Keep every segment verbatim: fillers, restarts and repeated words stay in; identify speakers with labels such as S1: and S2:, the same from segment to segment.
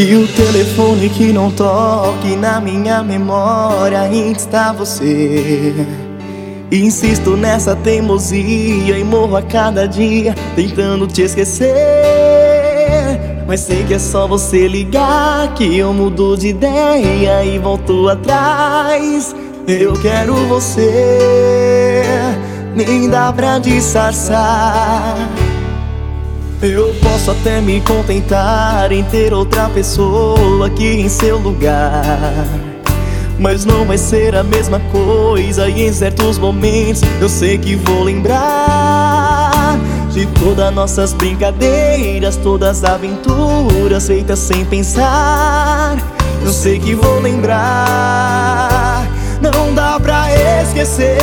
S1: E o telefone que não toca, e na minha memória ainda está você. Insisto nessa teimosia e morro a cada dia tentando te esquecer. Mas sei que é só você ligar que eu mudo de ideia e volto atrás. Eu quero você, nem dá pra disfarçar. Eu posso até me contentar em ter outra pessoa aqui em seu lugar, mas não vai ser a mesma coisa. E em certos momentos eu sei que vou lembrar de todas nossas brincadeiras, todas as aventuras feitas sem pensar. Eu sei que vou lembrar, não dá pra esquecer.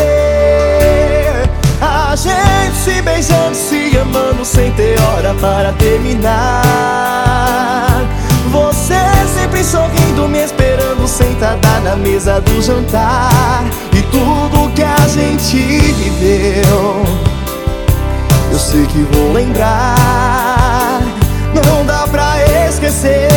S1: A gente se beijando, se amando sem ter hora para terminar. Você sempre sorrindo, me esperando sentada na mesa do jantar. E tudo que a gente viveu, eu sei que vou lembrar, não dá pra esquecer.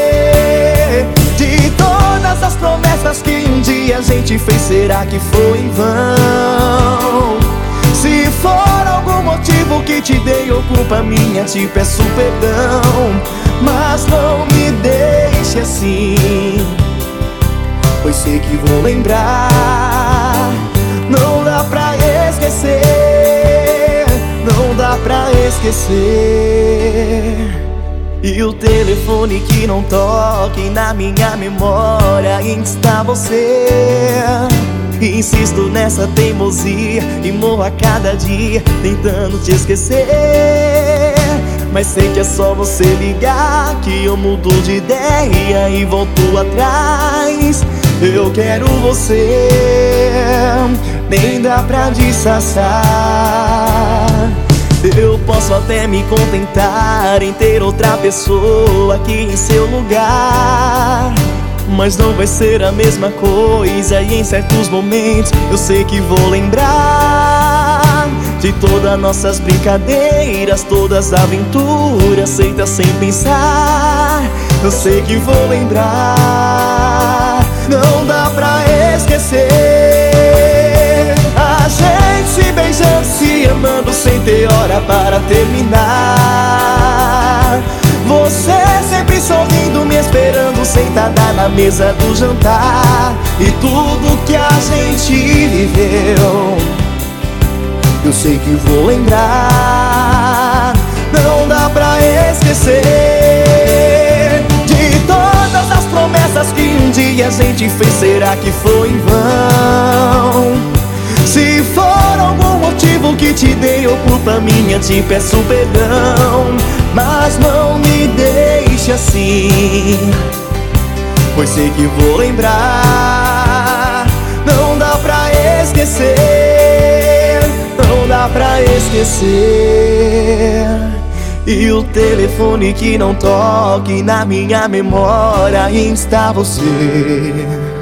S1: De todas as promessas que um dia a gente fez, será que foi em vão? Se for algum motivo que te dei ou culpa minha, te peço perdão, mas não me deixe assim, pois sei que vou lembrar, não dá pra esquecer, não dá pra esquecer. E o telefone que não toca, e na minha memória ainda está você. Insisto nessa teimosia e morro a cada dia tentando te esquecer. Mas sei que é só você ligar que eu mudo de ideia e volto atrás. Eu quero você, nem dá pra disfarçar. Eu posso até me contentar em ter outra pessoa aqui em seu lugar, mas não vai ser a mesma coisa. E em certos momentos eu sei que vou lembrar de todas nossas brincadeiras, todas as aventuras feitas sem pensar. Eu sei que vou lembrar, não dá pra esquecer. A gente se beijando, se amando sem ter hora para terminar. Você sempre sorrindo, me esperando sentada na mesa do jantar. E tudo que a gente viveu, eu sei que vou lembrar, não dá pra esquecer. De todas as promessas que um dia a gente fez, será que foi em vão? Se for algum motivo que te dei ou culpa minha, te peço perdão, mas não me deixe assim, pois sei que vou lembrar, não dá pra esquecer, não dá pra esquecer. E o telefone que não toca, e na minha memória ainda está você.